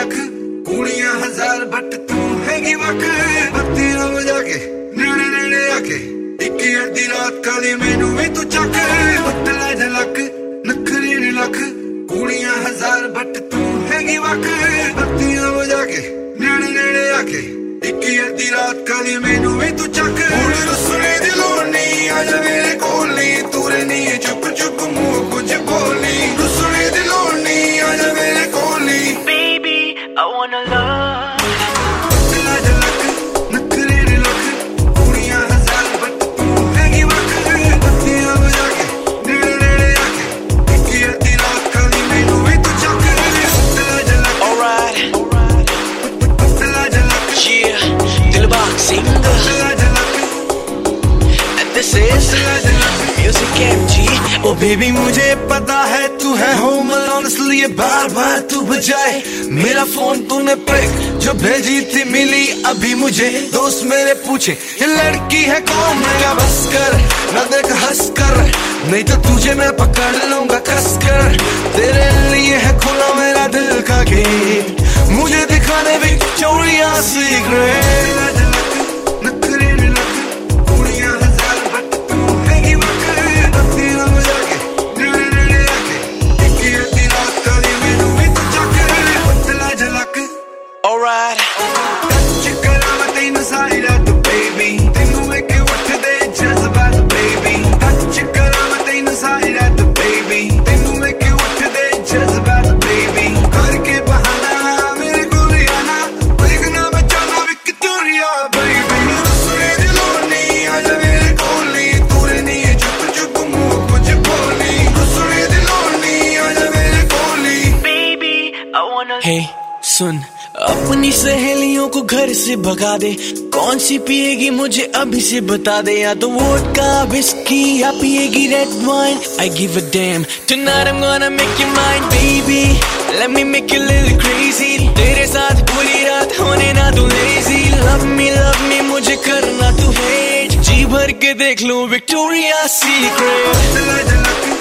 लख कूड़ियां हजार बट तू हैगी वक बत्ती ना बजा के नेड़े नेड़े आके एक अद्धी रात काली मैनू भी तू चक पतला झलक नखरे ने लख कूड़ियां हजार बट तू हैगी वक बत्ती ना बजा के नेड़े नेड़े आके एक अद्धी रात काली मैनू भी तू चक सुने दिलों नहीं आजा मेरे कोल नहीं तू रहनी है चुप चुप मुंह कुछ बोली सुने दिलों नहीं आजा मेरे कोल नहीं Baby, I wanna love. पतला झलक नखरे ने लख कूड़ियां हजार बट तू हैगी वक बत्ती ना बजा के नेड़े नेड़े आके एक अद्धी रात काली मैनू भी तू चक पतला झलक Alright, पतला झलक yeah, Dilbag singer, पतला झलक and this is Music MG. Oh baby मुझे पता है तू है होम अलोन इसलिए बार बार तू बजाए मेरा फोन तूने पिक जो भेजी थी मिली अभी मुझे दोस्त मेरे पूछे ये लड़की है कौन मैं क्या बस कर ना देख हंस कर नहीं तो तुझे मैं पकड़ लूंगा कस कर तेरे लिए है खुला मेरा दिल का गेट मुझे दिखाने विक्टोरिया सीक्रेट नखरे ने लख कूड़ियां हजार बट तू हैगी वक बत्ती ना बजा के नेड़े नेड़े आके एक अद्धी रात काली मैनू भी तू चक पतला झलक Alright, टच करा मैं तैनू सारी रात बेबी तैनू वेख उठदे जज्बात बेबी टच करा मैं तैनू सारी रात बेबी तैनू वेख उठदे जज्बात बेबी करके बहाना मेरे कोल आना देखना मैं चाहना विक्टोरिया बेबी सुने दिलों नहीं आजा मेरे कोल नहीं तू रहनी है चुप चुप मुंह कुछ बोली सुने दिलों नहीं आजा मेरे कोल नहीं baby, I wanna. हे सुन अपनी सहेलियों को घर से भगा दे कौन सी पिएगी मुझे अभी से बता दे या तो वोडका विस्की या पिएगी red wine I give a damn tonight I'm gonna make you mine baby let me make you a little crazy तेरे साथ पूरी रात होने ना तू lazy love me मुझे करना तू hate जी भर के देख लूं विक्टोरिया सीक्रेट पतला झलक